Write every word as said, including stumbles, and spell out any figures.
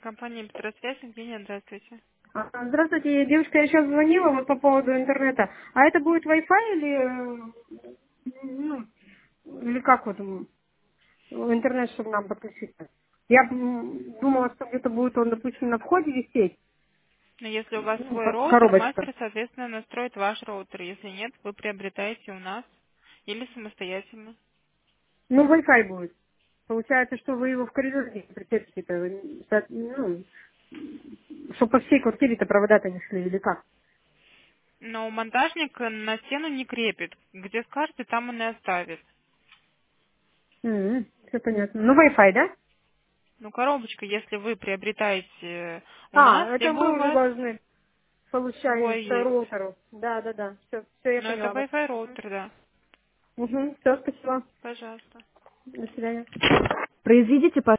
Компания «Быстросвязь», Евгения, здравствуйте. А, Здравствуйте, девушка, я сейчас звонила вот по поводу интернета. А это будет Wi-Fi или, э, ну, или как вот м, интернет, чтобы нам подключиться? Я м, думала, что где-то будет он, допустим, на входе висеть, Но если у вас ну, свой ко- роутер, коробочка. мастер, соответственно, настроит ваш роутер. Если нет, вы приобретаете у нас или самостоятельно. Ну, Wi-Fi будет. Получается, что вы его в коридоре прицепите-то, вы, со- ну, чтобы по всей квартире-то провода-то не шли, или как? Но монтажник на стену не крепит. Где скажете, там он и оставит. Все понятно. Ну, Wi-Fi, да? Ну, коробочка, если вы приобретаете у нас, А, это либо у мы уже вас должны. свой Получается, есть. роутеру. Да, да, да. Все, все, я Но это поняла вас. Wi-Fi роутер, да. Угу, все, спасибо. Пожалуйста. До свидания. Произведите,